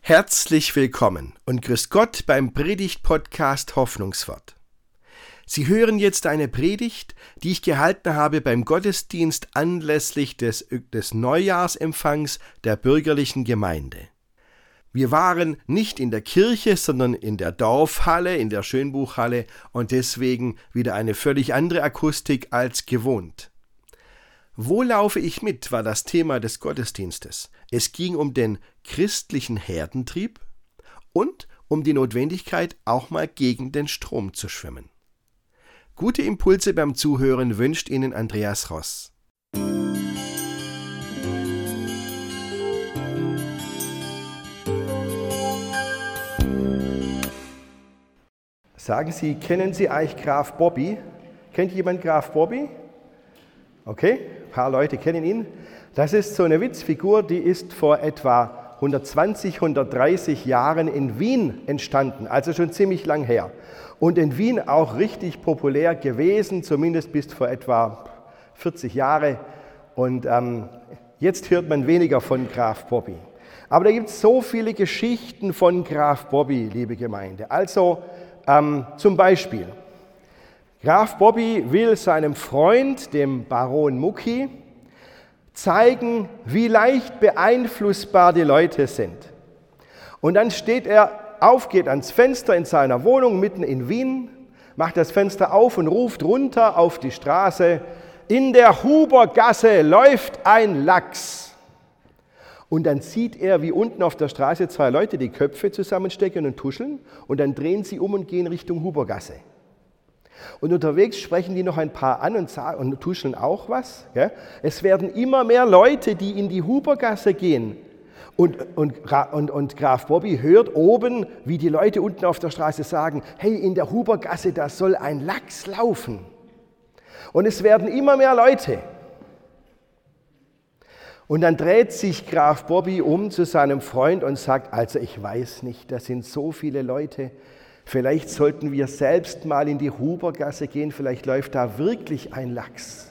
Herzlich willkommen und grüß Gott beim Predigt-Podcast Hoffnungswort. Sie hören jetzt eine Predigt, die ich gehalten habe beim Gottesdienst anlässlich des Neujahrsempfangs der bürgerlichen Gemeinde. Wir waren nicht in der Kirche, sondern in der Dorfhalle, in der Schönbuchhalle und deswegen wieder eine völlig andere Akustik als gewohnt. Wo laufe ich mit, war das Thema des Gottesdienstes. Es ging um den christlichen Herdentrieb und um die Notwendigkeit, auch mal gegen den Strom zu schwimmen. Gute Impulse beim Zuhören wünscht Ihnen Andreas Ross. Sagen Sie, kennen Sie eigentlich Graf Bobby? Kennt jemand Graf Bobby? Okay, ein paar Leute kennen ihn. Das ist so eine Witzfigur, die ist vor etwa 120, 130 Jahren in Wien entstanden, also schon ziemlich lang her. Und in Wien auch richtig populär gewesen, zumindest bis vor etwa 40 Jahre. Und jetzt hört man weniger von Graf Bobby. Aber da gibt es so viele Geschichten von Graf Bobby, liebe Gemeinde. Also zum Beispiel, Graf Bobby will seinem Freund, dem Baron Mucki, zeigen, wie leicht beeinflussbar die Leute sind. Und dann steht er auf, geht ans Fenster in seiner Wohnung mitten in Wien, macht das Fenster auf und ruft runter auf die Straße: In der Hubergasse läuft ein Lachs. Und dann sieht er, wie unten auf der Straße zwei Leute die Köpfe zusammenstecken und tuscheln und dann drehen sie um und gehen Richtung Hubergasse. Und unterwegs sprechen die noch ein paar an und tuscheln auch was. Ja? Es werden immer mehr Leute, die in die Hubergasse gehen. Und Graf Bobby hört oben, wie die Leute unten auf der Straße sagen: Hey, in der Hubergasse, da soll ein Lachs laufen. Und es werden immer mehr Leute. Und dann dreht sich Graf Bobby um zu seinem Freund und sagt: Also ich weiß nicht, da sind so viele Leute. Vielleicht sollten wir selbst mal in die Hubergasse gehen, vielleicht läuft da wirklich ein Lachs.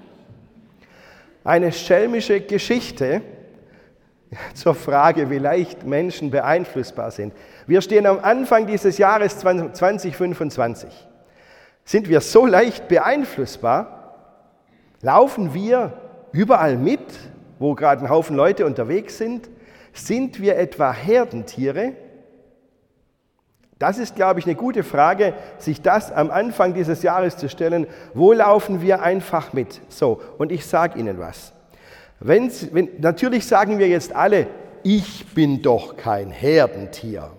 Eine schelmische Geschichte zur Frage, wie leicht Menschen beeinflussbar sind. Wir stehen am Anfang dieses Jahres 2025. Sind wir so leicht beeinflussbar? Laufen wir überall mit, wo gerade ein Haufen Leute unterwegs sind? Sind wir etwa Herdentiere? Das ist, glaube ich, eine gute Frage, sich das am Anfang dieses Jahres zu stellen. Wo laufen wir einfach mit? So, und ich sage Ihnen was. Natürlich sagen wir jetzt alle: Ich bin doch kein Herdentier.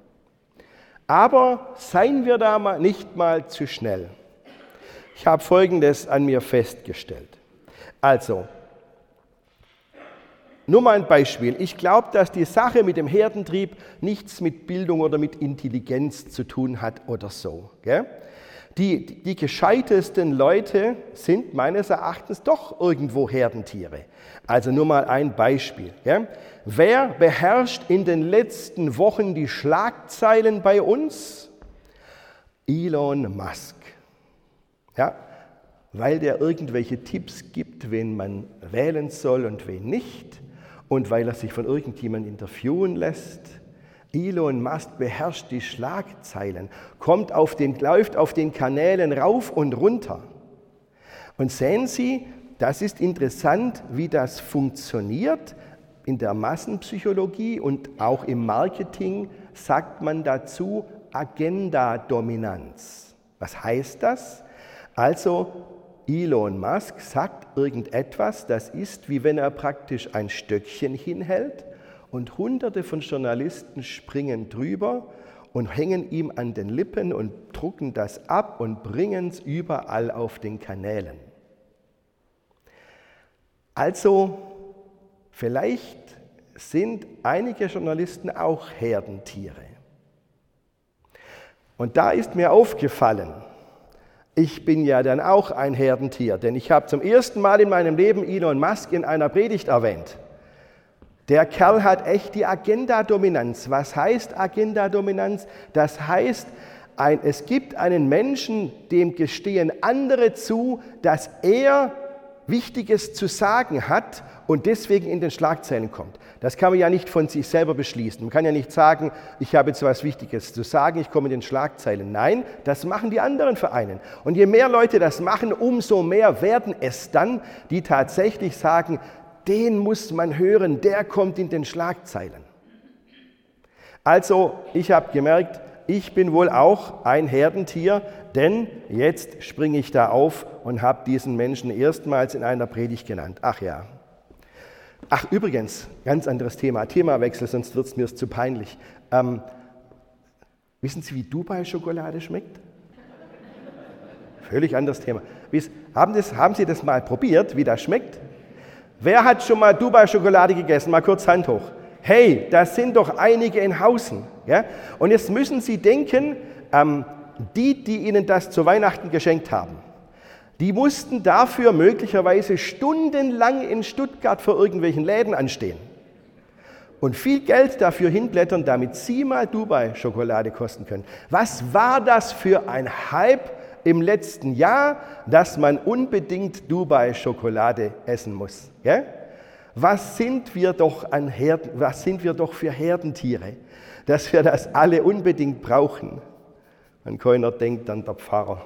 Aber seien wir da nicht mal zu schnell. Ich habe Folgendes an mir festgestellt. Also, nur mal ein Beispiel. Ich glaube, dass die Sache mit dem Herdentrieb nichts mit Bildung oder mit Intelligenz zu tun hat oder so. Gell? Die gescheitesten Leute sind meines Erachtens doch irgendwo Herdentiere. Also nur mal ein Beispiel. Gell? Wer beherrscht in den letzten Wochen die Schlagzeilen bei uns? Elon Musk. Ja? Weil der irgendwelche Tipps gibt, wen man wählen soll und wen nicht. Und weil er sich von irgendjemandem interviewen lässt. Elon Musk beherrscht die Schlagzeilen, läuft auf den Kanälen rauf und runter. Und sehen Sie, das ist interessant, wie das funktioniert. In der Massenpsychologie und auch im Marketing sagt man dazu Agenda-Dominanz. Was heißt das? Also, Elon Musk sagt irgendetwas, das ist, wie wenn er praktisch ein Stöckchen hinhält und Hunderte von Journalisten springen drüber und hängen ihm an den Lippen und drucken das ab und bringen es überall auf den Kanälen. Also, vielleicht sind einige Journalisten auch Herdentiere. Und da ist mir aufgefallen, ich bin ja dann auch ein Herdentier, denn ich habe zum ersten Mal in meinem Leben Elon Musk in einer Predigt erwähnt. Der Kerl hat echt die Agenda-Dominanz. Was heißt Agenda-Dominanz? Das heißt, es gibt einen Menschen, dem gestehen andere zu, dass er Wichtiges zu sagen hat und deswegen in den Schlagzeilen kommt. Das kann man ja nicht von sich selber beschließen. Man kann ja nicht sagen, ich habe jetzt was Wichtiges zu sagen, ich komme in den Schlagzeilen. Nein, das machen die anderen Vereine. Und je mehr Leute das machen, umso mehr werden es dann, die tatsächlich sagen, den muss man hören, der kommt in den Schlagzeilen. Also, ich habe gemerkt, ich bin wohl auch ein Herdentier, denn jetzt springe ich da auf und habe diesen Menschen erstmals in einer Predigt genannt. Ach ja. Ach übrigens, ganz anderes Themawechsel, sonst wird es mir zu peinlich. Wissen Sie, wie Dubai-Schokolade schmeckt? Völlig anderes Thema. Haben Sie das mal probiert, wie das schmeckt? Wer hat schon mal Dubai-Schokolade gegessen? Mal kurz Hand hoch. Hey, das sind doch einige in Hausen. Ja? Und jetzt müssen Sie denken, die Ihnen das zu Weihnachten geschenkt haben, die mussten dafür möglicherweise stundenlang in Stuttgart vor irgendwelchen Läden anstehen und viel Geld dafür hinblättern, damit Sie mal Dubai-Schokolade kosten können. Was war das für ein Hype im letzten Jahr, dass man unbedingt Dubai-Schokolade essen muss? Ja? Was sind wir doch für Herdentiere, dass wir das alle unbedingt brauchen? Und keiner denkt an der Pfarrer.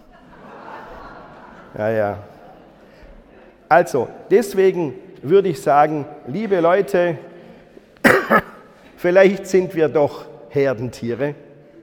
Ja. Also, deswegen würde ich sagen, liebe Leute, vielleicht sind wir doch Herdentiere.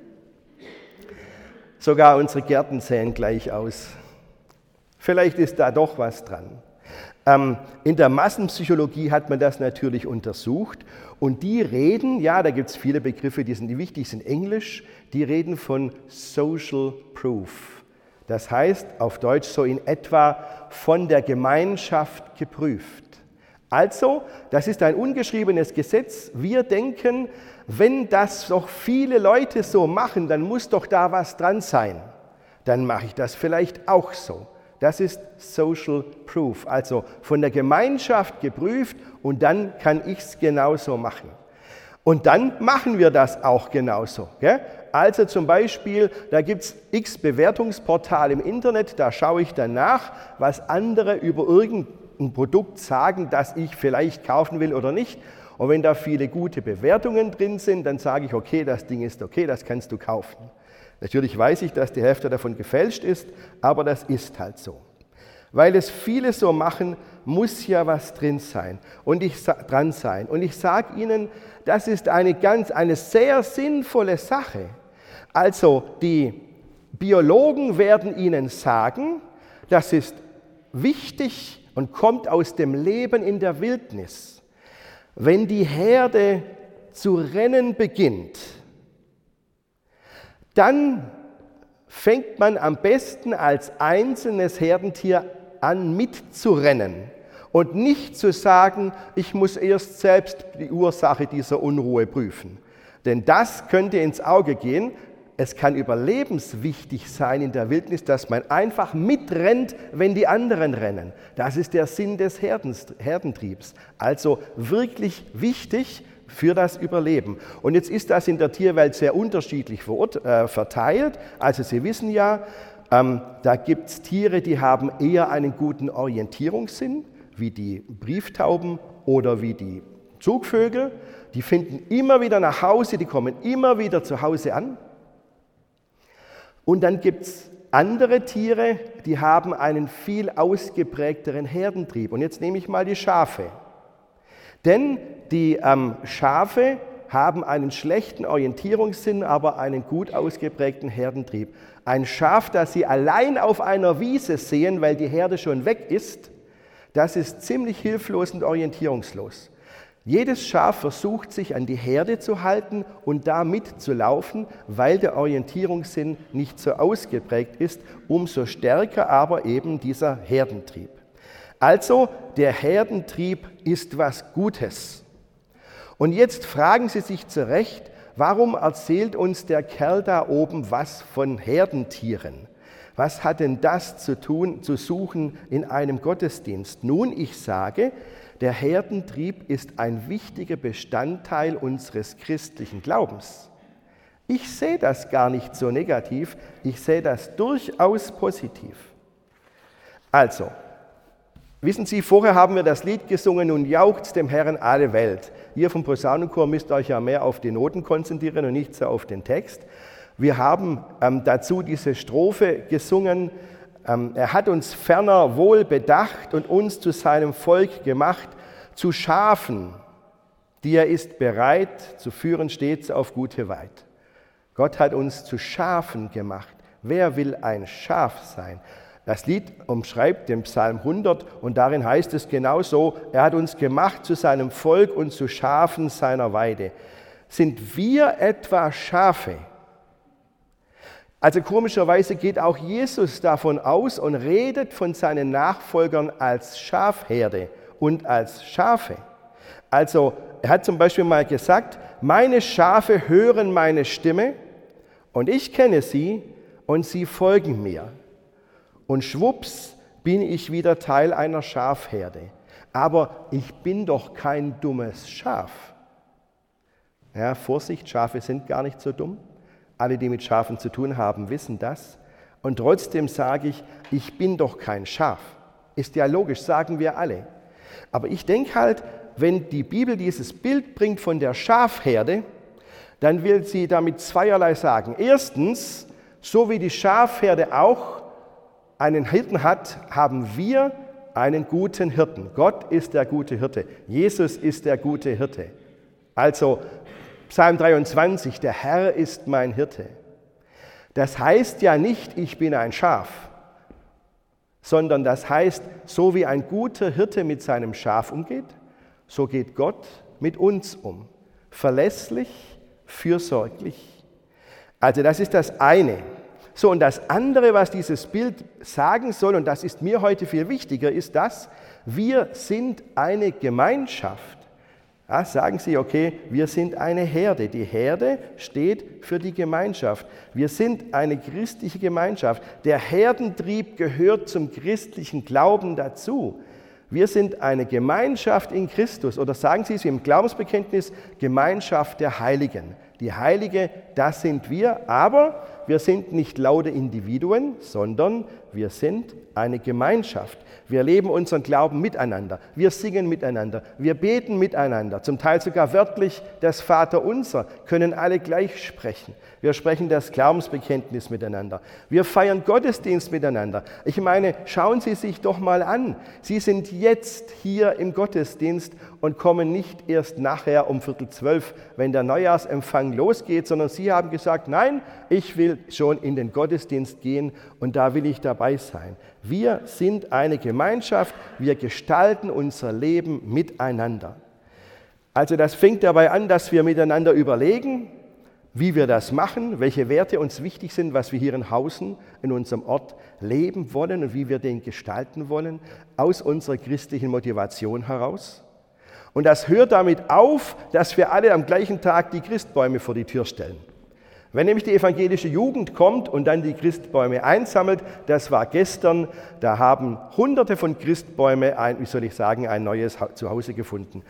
Sogar unsere Gärten sehen gleich aus. Vielleicht ist da doch was dran. In der Massenpsychologie hat man das natürlich untersucht und die reden, ja, da gibt es viele Begriffe, die wichtig sind, Englisch, die reden von Social Proof. Das heißt auf Deutsch so in etwa von der Gemeinschaft geprüft. Also, das ist ein ungeschriebenes Gesetz. Wir denken, wenn das doch viele Leute so machen, dann muss doch da was dran sein. Dann mache ich das vielleicht auch so. Das ist Social Proof, also von der Gemeinschaft geprüft und dann kann ich es genauso machen. Und dann machen wir das auch genauso. Gell? Also zum Beispiel, da gibt es x Bewertungsportale im Internet, da schaue ich dann nach, was andere über irgendein Produkt sagen, das ich vielleicht kaufen will oder nicht. Und wenn da viele gute Bewertungen drin sind, dann sage ich, okay, das Ding ist okay, das kannst du kaufen. Natürlich weiß ich, dass die Hälfte davon gefälscht ist, aber das ist halt so. Weil es viele so machen, muss ja was drin sein und dran sein. Und ich sage Ihnen, das ist eine sehr sinnvolle Sache. Also die Biologen werden Ihnen sagen, das ist wichtig und kommt aus dem Leben in der Wildnis. Wenn die Herde zu rennen beginnt, dann fängt man am besten als einzelnes Herdentier an mitzurennen und nicht zu sagen, ich muss erst selbst die Ursache dieser Unruhe prüfen. Denn das könnte ins Auge gehen. Es kann überlebenswichtig sein in der Wildnis, dass man einfach mitrennt, wenn die anderen rennen. Das ist der Sinn des Herdentriebs. Also wirklich wichtig für das Überleben. Und jetzt ist das in der Tierwelt sehr unterschiedlich verteilt. Also Sie wissen ja, da gibt es Tiere, die haben eher einen guten Orientierungssinn, wie die Brieftauben oder wie die Zugvögel. Die finden immer wieder nach Hause, die kommen immer wieder zu Hause an. Und dann gibt es andere Tiere, die haben einen viel ausgeprägteren Herdentrieb. Und jetzt nehme ich mal die Schafe. Denn die Schafe haben einen schlechten Orientierungssinn, aber einen gut ausgeprägten Herdentrieb. Ein Schaf, das Sie allein auf einer Wiese sehen, weil die Herde schon weg ist, das ist ziemlich hilflos und orientierungslos. Jedes Schaf versucht, sich an die Herde zu halten und da mitzulaufen, weil der Orientierungssinn nicht so ausgeprägt ist, umso stärker aber eben dieser Herdentrieb. Also, der Herdentrieb ist was Gutes. Und jetzt fragen Sie sich zu Recht, warum erzählt uns der Kerl da oben was von Herdentieren? Was hat denn das zu suchen in einem Gottesdienst? Nun, ich sage, der Herdentrieb ist ein wichtiger Bestandteil unseres christlichen Glaubens. Ich sehe das gar nicht so negativ, ich sehe das durchaus positiv. Also, Wissen Sie, vorher haben wir das Lied gesungen, nun jauchzt dem Herrn alle Welt. Ihr vom Posaunenchor müsst euch ja mehr auf die Noten konzentrieren und nicht so auf den Text. Wir haben dazu diese Strophe gesungen, er hat uns ferner wohl bedacht und uns zu seinem Volk gemacht, zu Schafen, die er ist bereit zu führen stets auf gute Weid. Gott hat uns zu Schafen gemacht. Wer will ein Schaf sein? Das Lied umschreibt den Psalm 100 und darin heißt es genauso, er hat uns gemacht zu seinem Volk und zu Schafen seiner Weide. Sind wir etwa Schafe? Also komischerweise geht auch Jesus davon aus und redet von seinen Nachfolgern als Schafherde und als Schafe. Also er hat zum Beispiel mal gesagt, meine Schafe hören meine Stimme und ich kenne sie und sie folgen mir. Und schwupps bin ich wieder Teil einer Schafherde. Aber ich bin doch kein dummes Schaf. Ja, Vorsicht, Schafe sind gar nicht so dumm. Alle, die mit Schafen zu tun haben, wissen das. Und trotzdem sage ich bin doch kein Schaf. Ist ja logisch, sagen wir alle. Aber ich denke halt, wenn die Bibel dieses Bild bringt von der Schafherde, dann will sie damit zweierlei sagen. Erstens, so wie die Schafherde auch einen Hirten hat, haben wir einen guten Hirten. Gott ist der gute Hirte. Jesus ist der gute Hirte. Also Psalm 23, der Herr ist mein Hirte. Das heißt ja nicht, ich bin ein Schaf, sondern das heißt, so wie ein guter Hirte mit seinem Schaf umgeht, so geht Gott mit uns um. Verlässlich, fürsorglich. Also das ist das eine. So, und das andere, was dieses Bild sagen soll, und das ist mir heute viel wichtiger, ist das, wir sind eine Gemeinschaft. Ja, sagen Sie, okay, wir sind eine Herde. Die Herde steht für die Gemeinschaft. Wir sind eine christliche Gemeinschaft. Der Herdentrieb gehört zum christlichen Glauben dazu. Wir sind eine Gemeinschaft in Christus. Oder sagen Sie es im Glaubensbekenntnis, Gemeinschaft der Heiligen. Die Heilige, das sind wir, aber wir sind nicht laute Individuen, sondern wir sind eine Gemeinschaft. Wir leben unseren Glauben miteinander, wir singen miteinander, wir beten miteinander, zum Teil sogar wörtlich das Vaterunser, können alle gleich sprechen. Wir sprechen das Glaubensbekenntnis miteinander. Wir feiern Gottesdienst miteinander. Ich meine, schauen Sie sich doch mal an. Sie sind jetzt hier im Gottesdienst und kommen nicht erst nachher um 11:45, wenn der Neujahrsempfang losgeht, sondern Sie haben gesagt, nein, ich will schon in den Gottesdienst gehen und da will ich dabei sein. Wir sind eine Gemeinschaft, wir gestalten unser Leben miteinander. Also das fängt dabei an, dass wir miteinander überlegen, wie wir das machen, welche Werte uns wichtig sind, was wir hier in Hausen, in unserem Ort leben wollen und wie wir den gestalten wollen, aus unserer christlichen Motivation heraus. Und das hört damit auf, dass wir alle am gleichen Tag die Christbäume vor die Tür stellen. Wenn nämlich die evangelische Jugend kommt und dann die Christbäume einsammelt, das war gestern, da haben Hunderte von Christbäumen ein neues Zuhause gefunden.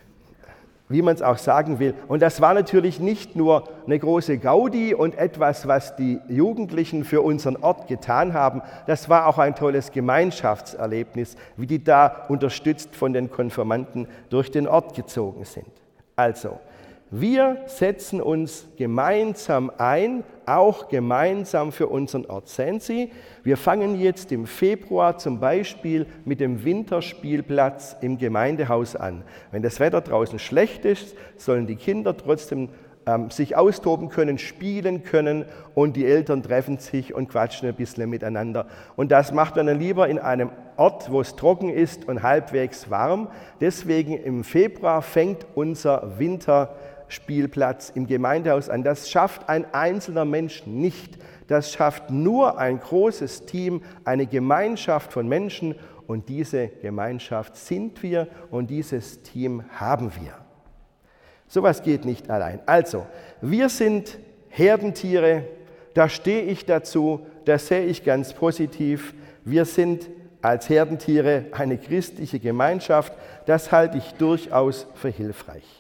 Wie man es auch sagen will. Und das war natürlich nicht nur eine große Gaudi und etwas, was die Jugendlichen für unseren Ort getan haben, das war auch ein tolles Gemeinschaftserlebnis, wie die da unterstützt von den Konfirmanden durch den Ort gezogen sind. Also, wir setzen uns gemeinsam ein, auch gemeinsam für unseren Ort. Sehen Sie, wir fangen jetzt im Februar zum Beispiel mit dem Winterspielplatz im Gemeindehaus an. Wenn das Wetter draußen schlecht ist, sollen die Kinder trotzdem sich austoben können, spielen können und die Eltern treffen sich und quatschen ein bisschen miteinander. Und das macht man dann lieber in einem Ort, wo es trocken ist und halbwegs warm. Deswegen im Februar fängt unser Winterspielplatz im Gemeindehaus an. Das schafft ein einzelner Mensch nicht. Das schafft nur ein großes Team, eine Gemeinschaft von Menschen. Und diese Gemeinschaft sind wir und dieses Team haben wir. Sowas geht nicht allein. Also, wir sind Herdentiere, da stehe ich dazu, das sehe ich ganz positiv. Wir sind als Herdentiere eine christliche Gemeinschaft, das halte ich durchaus für hilfreich.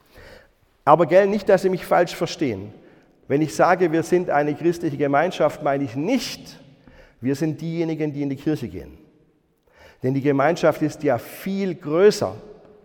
Aber nicht, dass Sie mich falsch verstehen. Wenn ich sage, wir sind eine christliche Gemeinschaft, meine ich nicht, wir sind diejenigen, die in die Kirche gehen. Denn die Gemeinschaft ist ja viel größer.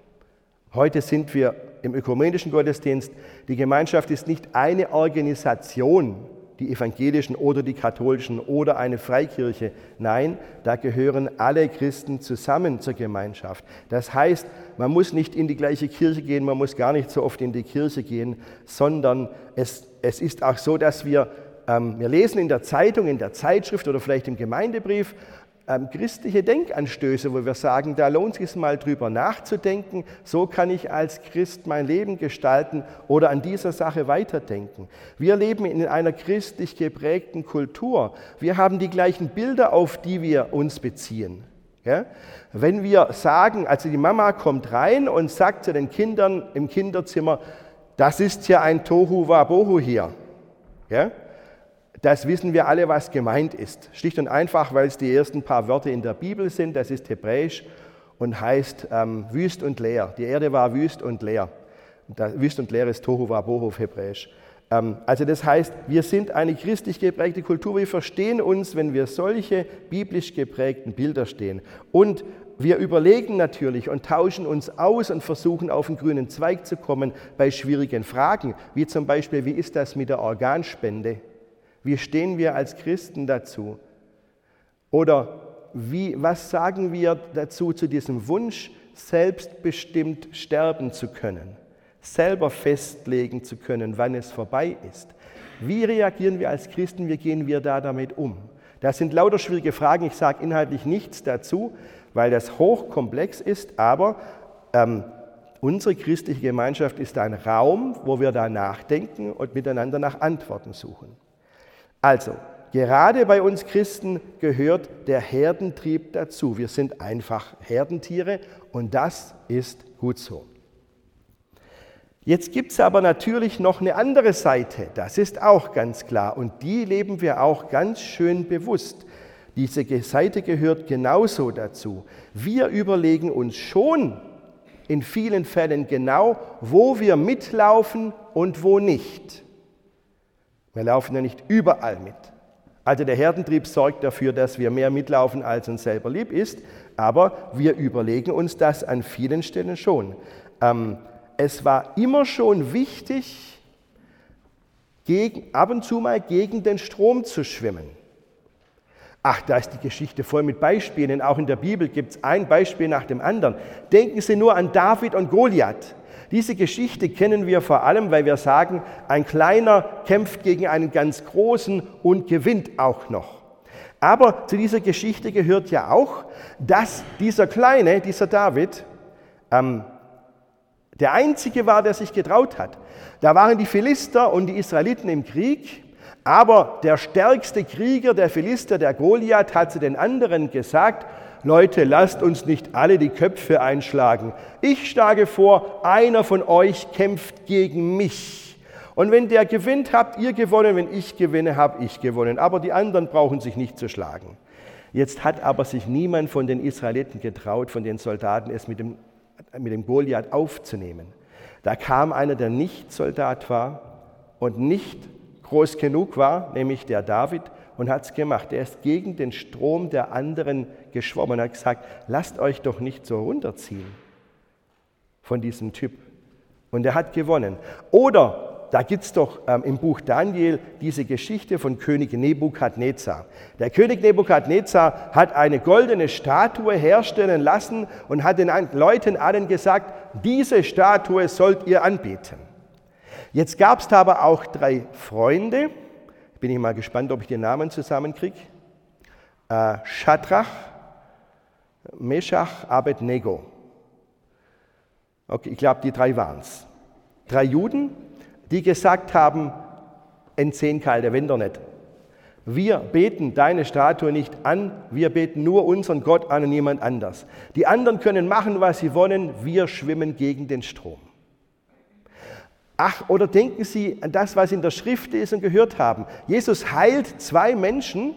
Heute sind wir im ökumenischen Gottesdienst. Die Gemeinschaft ist nicht eine Organisation, die evangelischen oder die katholischen oder eine Freikirche. Nein, da gehören alle Christen zusammen zur Gemeinschaft. Das heißt, man muss nicht in die gleiche Kirche gehen, man muss gar nicht so oft in die Kirche gehen, sondern es ist auch so, dass wir lesen in der Zeitung, in der Zeitschrift oder vielleicht im Gemeindebrief christliche Denkanstöße, wo wir sagen, da lohnt es sich mal drüber nachzudenken, so kann ich als Christ mein Leben gestalten oder an dieser Sache weiterdenken. Wir leben in einer christlich geprägten Kultur. Wir haben die gleichen Bilder, auf die wir uns beziehen. Ja? Wenn wir sagen, also die Mama kommt rein und sagt zu den Kindern im Kinderzimmer, das ist ja ein Tohu Wabohu hier. Ja? Das wissen wir alle, was gemeint ist. Schlicht und einfach, weil es die ersten paar Wörter in der Bibel sind. Das ist hebräisch und heißt wüst und leer. Die Erde war wüst und leer. Wüst und leer ist Tohu Wabohu auf Hebräisch. Also das heißt, wir sind eine christlich geprägte Kultur. Wir verstehen uns, wenn wir solche biblisch geprägten Bilder stehen. Und wir überlegen natürlich und tauschen uns aus und versuchen auf den grünen Zweig zu kommen bei schwierigen Fragen, wie zum Beispiel, wie ist das mit der Organspende? Wie stehen wir als Christen dazu? Oder was sagen wir dazu zu diesem Wunsch, selbstbestimmt sterben zu können, selber festlegen zu können, wann es vorbei ist? Wie reagieren wir als Christen, wie gehen wir da damit um? Das sind lauter schwierige Fragen, ich sage inhaltlich nichts dazu, weil das hochkomplex ist, aber unsere christliche Gemeinschaft ist ein Raum, wo wir da nachdenken und miteinander nach Antworten suchen. Also, gerade bei uns Christen gehört der Herdentrieb dazu. Wir sind einfach Herdentiere und das ist gut so. Jetzt gibt es aber natürlich noch eine andere Seite, das ist auch ganz klar und die leben wir auch ganz schön bewusst. Diese Seite gehört genauso dazu. Wir überlegen uns schon in vielen Fällen genau, wo wir mitlaufen und wo nicht. Wir laufen ja nicht überall mit. Also der Herdentrieb sorgt dafür, dass wir mehr mitlaufen, als uns selber lieb ist, aber wir überlegen uns das an vielen Stellen schon. Es war immer schon wichtig, ab und zu mal gegen den Strom zu schwimmen. Ach, da ist die Geschichte voll mit Beispielen. Auch in der Bibel gibt es ein Beispiel nach dem anderen. Denken Sie nur an David und Goliath. Diese Geschichte kennen wir vor allem, weil wir sagen, ein Kleiner kämpft gegen einen ganz Großen und gewinnt auch noch. Aber zu dieser Geschichte gehört ja auch, dass dieser Kleine, dieser David, der Einzige war, der sich getraut hat. Da waren die Philister und die Israeliten im Krieg, aber der stärkste Krieger der Philister, der Goliath, hat zu den anderen gesagt, Leute, lasst uns nicht alle die Köpfe einschlagen. Ich schlage vor, einer von euch kämpft gegen mich. Und wenn der gewinnt, habt ihr gewonnen, wenn ich gewinne, habe ich gewonnen. Aber die anderen brauchen sich nicht zu schlagen. Jetzt hat aber sich niemand von den Israeliten getraut, von den Soldaten, es mit dem Goliath aufzunehmen. Da kam einer, der nicht Soldat war und nicht groß genug war, nämlich der David, und hat es gemacht. Er ist gegen den Strom der anderen geschwommen und hat gesagt, lasst euch doch nicht so runterziehen von diesem Typ. Und er hat gewonnen. Oder, da gibt es doch im Buch Daniel diese Geschichte von König Nebukadnezar. Der König Nebukadnezar hat eine goldene Statue herstellen lassen und hat den Leuten allen gesagt, diese Statue sollt ihr anbeten. Jetzt gab es da aber auch 3 Freunde, bin ich mal gespannt, ob ich die Namen zusammenkriege. Schadrach, Meschach, Abednego. Okay, ich glaube, die 3 waren es. 3 Juden, die gesagt haben, entzehn kalte Winter nicht. Wir beten deine Statue nicht an, wir beten nur unseren Gott an und niemand anders. Die anderen können machen, was sie wollen, wir schwimmen gegen den Strom. Ach, oder denken Sie an das, was in der Schrift ist und gehört haben. Jesus heilt 10 Menschen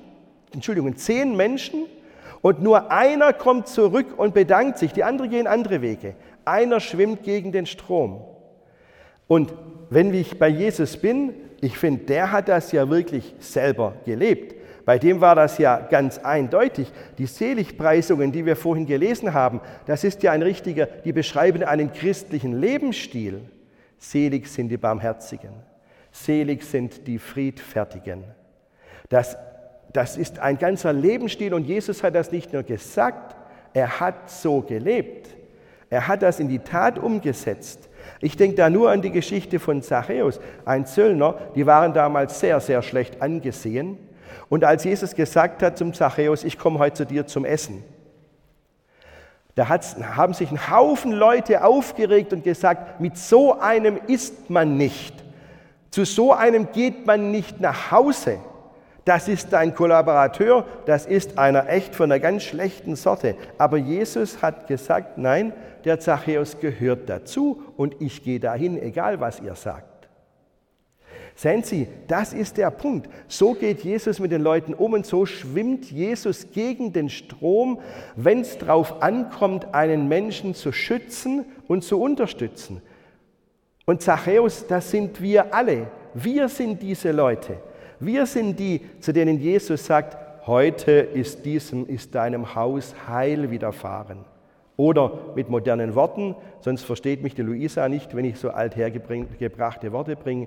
und nur einer kommt zurück und bedankt sich. Die anderen gehen andere Wege. Einer schwimmt gegen den Strom. Und wenn ich bei Jesus bin, ich finde, der hat das ja wirklich selber gelebt. Bei dem war das ja ganz eindeutig. Die Seligpreisungen, die wir vorhin gelesen haben, das ist ja die beschreiben einen christlichen Lebensstil. Selig sind die Barmherzigen, selig sind die Friedfertigen. Das ist ein ganzer Lebensstil und Jesus hat das nicht nur gesagt, er hat so gelebt. Er hat das in die Tat umgesetzt. Ich denke da nur an die Geschichte von Zachäus, ein Zöllner, die waren damals sehr, sehr schlecht angesehen. Und als Jesus gesagt hat zum Zachäus, ich komme heute zu dir zum Essen, da haben sich ein Haufen Leute aufgeregt und gesagt, mit so einem isst man nicht, zu so einem geht man nicht nach Hause. Das ist ein Kollaborateur, das ist einer echt von einer ganz schlechten Sorte. Aber Jesus hat gesagt, nein, der Zachäus gehört dazu und ich gehe dahin, egal was ihr sagt. Sehen Sie, das ist der Punkt. So geht Jesus mit den Leuten um und so schwimmt Jesus gegen den Strom, wenn es darauf ankommt, einen Menschen zu schützen und zu unterstützen. Und Zachäus, das sind wir alle. Wir sind diese Leute. Wir sind die, zu denen Jesus sagt, heute ist deinem Haus Heil widerfahren. Oder mit modernen Worten, sonst versteht mich die Luisa nicht, wenn ich so althergebrachte Worte bringe.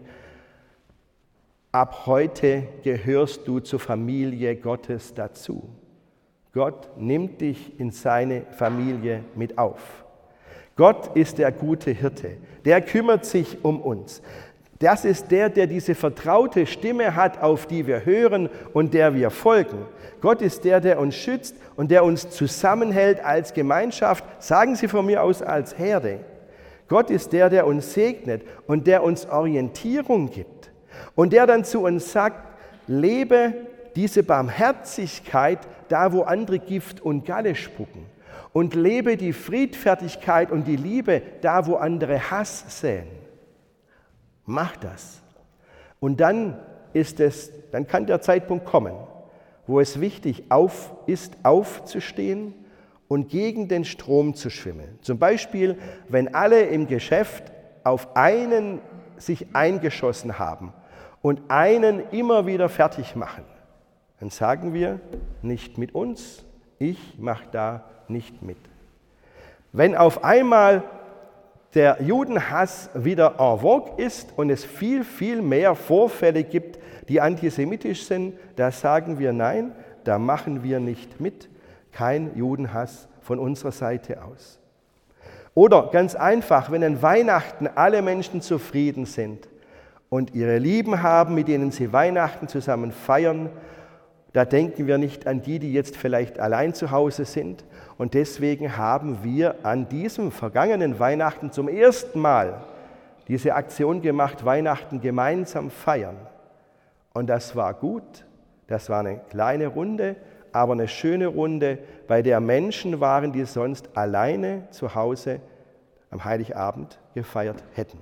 Ab heute gehörst du zur Familie Gottes dazu. Gott nimmt dich in seine Familie mit auf. Gott ist der gute Hirte, der kümmert sich um uns. Das ist der diese vertraute Stimme hat, auf die wir hören und der wir folgen. Gott ist der uns schützt und der uns zusammenhält als Gemeinschaft, sagen Sie von mir aus als Herde. Gott ist der uns segnet und der uns Orientierung gibt und der dann zu uns sagt, lebe diese Barmherzigkeit da, wo andere Gift und Galle spucken und lebe die Friedfertigkeit und die Liebe da, wo andere Hass säen. Mach das. Und dann kann der Zeitpunkt kommen, wo es wichtig ist, aufzustehen und gegen den Strom zu schwimmen. Zum Beispiel, wenn alle im Geschäft auf einen sich eingeschossen haben und einen immer wieder fertig machen, dann sagen wir, nicht mit uns, ich mache da nicht mit. Wenn auf einmal der Judenhass wieder en vogue ist und es viel, viel mehr Vorfälle gibt, die antisemitisch sind, da sagen wir nein, da machen wir nicht mit. Kein Judenhass von unserer Seite aus. Oder ganz einfach, wenn an Weihnachten alle Menschen zufrieden sind und ihre Lieben haben, mit denen sie Weihnachten zusammen feiern, da denken wir nicht an die jetzt vielleicht allein zu Hause sind. Und deswegen haben wir an diesem vergangenen Weihnachten zum ersten Mal diese Aktion gemacht, Weihnachten gemeinsam feiern. Und das war gut, das war eine kleine Runde, aber eine schöne Runde, bei der Menschen waren, die sonst alleine zu Hause am Heiligabend gefeiert hätten.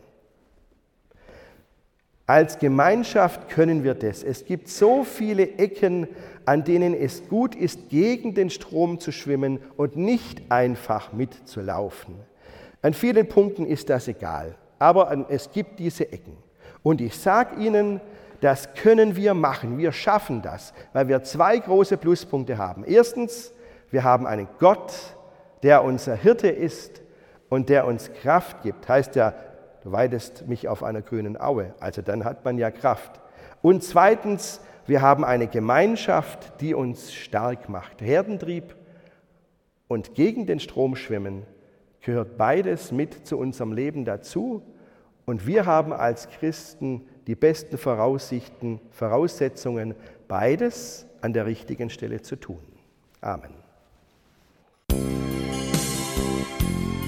Als Gemeinschaft können wir das. Es gibt so viele Ecken, an denen es gut ist, gegen den Strom zu schwimmen und nicht einfach mitzulaufen. An vielen Punkten ist das egal, aber es gibt diese Ecken. Und ich sage Ihnen, das können wir machen, wir schaffen das, weil wir zwei große Pluspunkte haben. Erstens, wir haben einen Gott, der unser Hirte ist und der uns Kraft gibt. Heißt ja, du weidest mich auf einer grünen Aue, also dann hat man ja Kraft. Und zweitens, wir haben eine Gemeinschaft, die uns stark macht. Herdentrieb und gegen den Strom schwimmen gehört beides mit zu unserem Leben dazu. Und wir haben als Christen die besten Voraussetzungen, beides an der richtigen Stelle zu tun. Amen.